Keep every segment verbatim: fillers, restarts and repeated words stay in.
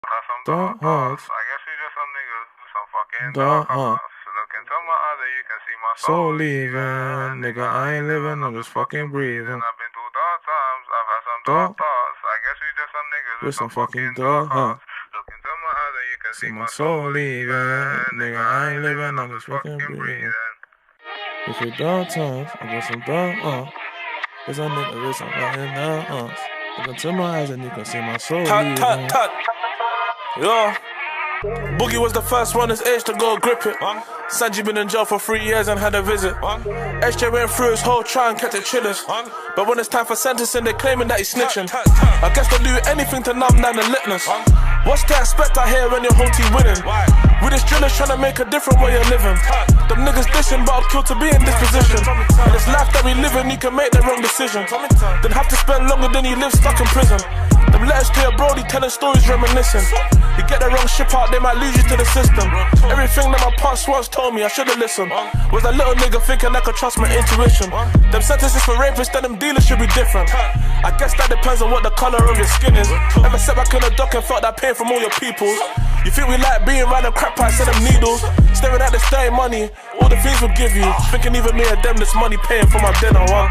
Dog hearts. I guess we just some niggas do some fucking Dog dog hearts. hearts. Look into my other, you can see my Soul soul leaving. Nigga, I ain't living, I'm just fucking breathing. I've been through dark times, I've had some Dog. dark thoughts. I guess we just some niggas With some fucking dog hearts. Look into my other, you can See see my my soul leaving. Nigga, I ain't living, I'm just fucking breathing. If it dark times, I got some dark hearts. There's a nigga with some fucking dark hearts. Look into my eyes and you can see my soul leaving. Tut, tut, tut. Yo. Boogie was the first one his age to go grip it. Sanji been in jail for three years and had a visit. S J went through his whole trial and kept it chillers. But when it's time for sentencing, they claiming that he's snitching. I guess they'll do anything to numb down the litness. What's to expect out here when your whole team winning? With this drillers trying to make a different way of living. Them niggas dishing, but I'm killed to be in this position. And this life that we live in, you can make the wrong decision. Then have to spend longer than you live stuck in prison. Them letters to your brody telling stories reminiscing. You get the wrong ship out, they might lose you to the system. Everything that my past once told me, I should've listened. Was a little nigga thinking I could trust my intuition. Them sentences for rapists, then them dealers should be different. I guess that depends on what the colour of your skin is. Ever sat back in the dock and felt that pain from all your peoples? You think we like being round them crap pipes and them needles? Staring at this dirty money, all the things we'll give you. Thinking even me and them, this money paying for my dinner, one.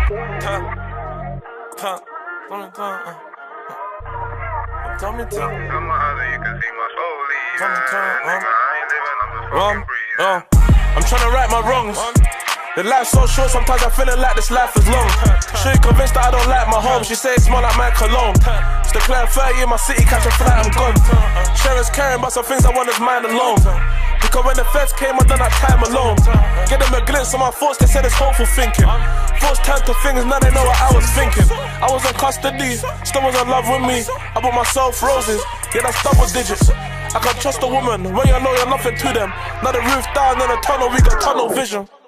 Tell me, tell me, Tell my other, you can see my soul leaving. Tell me, tell me, Nigga, I ain't living, I'm just Um, fucking breathing. uh, I'm trying to right my wrongs. The life's so short, sometimes I'm feeling like this life is long. She convinced that I don't like my home. She say it smell like my cologne. It's declared thirty in my city, catch a flight, I'm gone. Sharon's caring about some things I want is mine alone. Because when the feds came, I done that time alone. Get them a glimpse of my thoughts, they said it's hopeful thinking. Thoughts turned to things, now they know what I was thinking. I was in custody, still was in love with me. I bought myself roses, yeah that's double digits. I can't trust a woman, when you know you're nothing to them. Now the roof down in the tunnel, we got tunnel vision.